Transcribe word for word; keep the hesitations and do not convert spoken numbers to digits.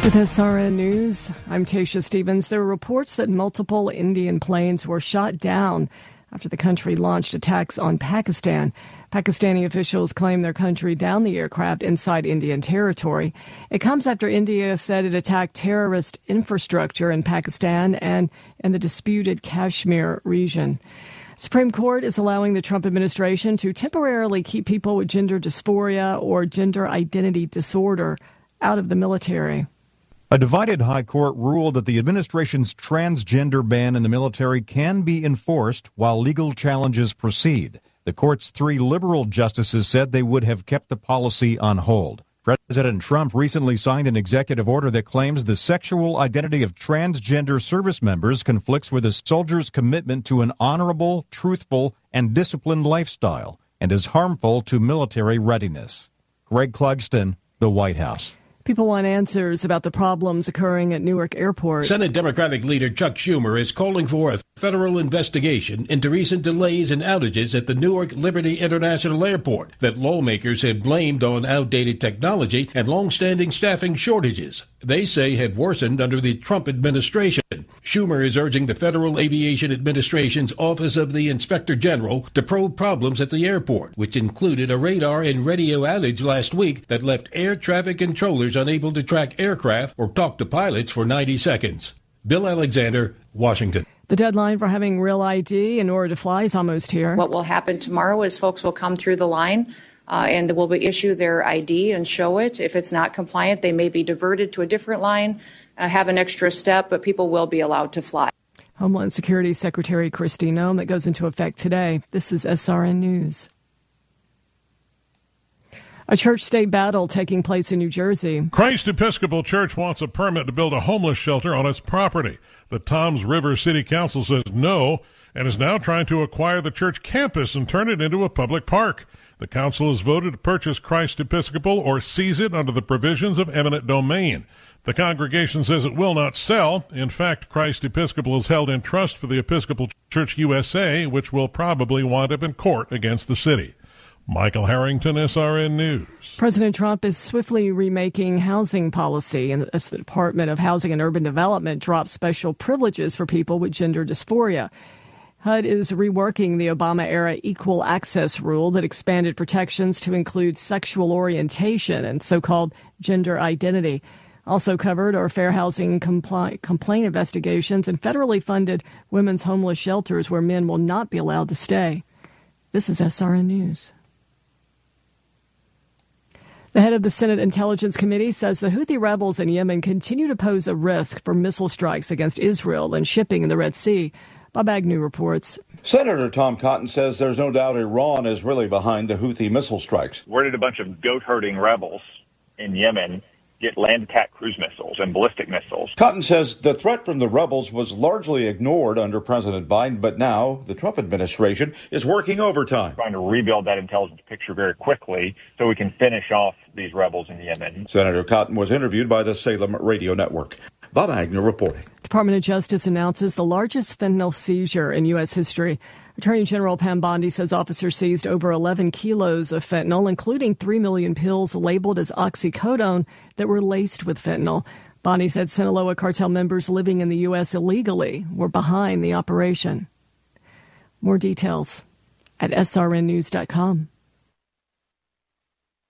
With S R N News, I'm Tasha Stevens. There are reports that multiple Indian planes were shot down after the country launched attacks on Pakistan. Pakistani officials claim their country downed the aircraft inside Indian territory. It comes after India said it attacked terrorist infrastructure in Pakistan and in the disputed Kashmir region. Supreme Court is allowing the Trump administration to temporarily keep people with gender dysphoria or gender identity disorder out of the military. A divided high court ruled that the administration's transgender ban in the military can be enforced while legal challenges proceed. The court's three liberal justices said they would have kept the policy on hold. President Trump recently signed an executive order that claims the sexual identity of transgender service members conflicts with a soldier's commitment to an honorable, truthful, and disciplined lifestyle and is harmful to military readiness. Greg Clugston, the White House. People want answers about the problems occurring at Newark Airport. Senate Democratic leader Chuck Schumer is calling for a federal investigation into recent delays and outages at the Newark Liberty International Airport that lawmakers have blamed on outdated technology and long-standing staffing shortages they say have worsened under the Trump administration. Schumer is urging the Federal Aviation Administration's Office of the Inspector General to probe problems at the airport, which included a radar and radio outage last week that left air traffic controllers unable to track aircraft or talk to pilots for ninety seconds. Bill Alexander, Washington. The deadline for having real I D in order to fly is almost here. What will happen tomorrow is folks will come through the line uh, and will be issue their I D and show it. If it's not compliant, they may be diverted to a different line, uh, have an extra step, but people will be allowed to fly. Homeland Security Secretary Kristi Noem, that goes into effect today. This is S R N News. A church-state battle taking place in New Jersey. Christ Episcopal Church wants a permit to build a homeless shelter on its property. The Toms River City Council says no and is now trying to acquire the church campus and turn it into a public park. The council has voted to purchase Christ Episcopal or seize it under the provisions of eminent domain. The congregation says it will not sell. In fact, Christ Episcopal is held in trust for the Episcopal Church U S A, which will probably wind up in court against the city. Michael Harrington, S R N News. President Trump is swiftly remaking housing policy, and as the Department of Housing and Urban Development drops special privileges for people with gender dysphoria. H U D is reworking the Obama-era equal access rule that expanded protections to include sexual orientation and so-called gender identity. Also covered are fair housing compli- complaint investigations and federally funded women's homeless shelters where men will not be allowed to stay. This is S R N News. The head of the Senate Intelligence Committee says the Houthi rebels in Yemen continue to pose a risk for missile strikes against Israel and shipping in the Red Sea. Bob Agnew reports. Senator Tom Cotton says there's no doubt Iran is really behind the Houthi missile strikes. Where did a bunch of goat-herding rebels in Yemen get land attack cruise missiles and ballistic missiles? Cotton says the threat from the rebels was largely ignored under President Biden, but now the Trump administration is working overtime. Trying to rebuild that intelligence picture very quickly so we can finish off these rebels in Yemen. Senator Cotton was interviewed by the Salem Radio Network. Bob Agnew reporting. Department of Justice announces the largest fentanyl seizure in U S history. Attorney General Pam Bondi says officers seized over eleven kilos of fentanyl, including three million pills labeled as oxycodone that were laced with fentanyl. Bondi said Sinaloa cartel members living in the U S illegally were behind the operation. More details at S R N news dot com.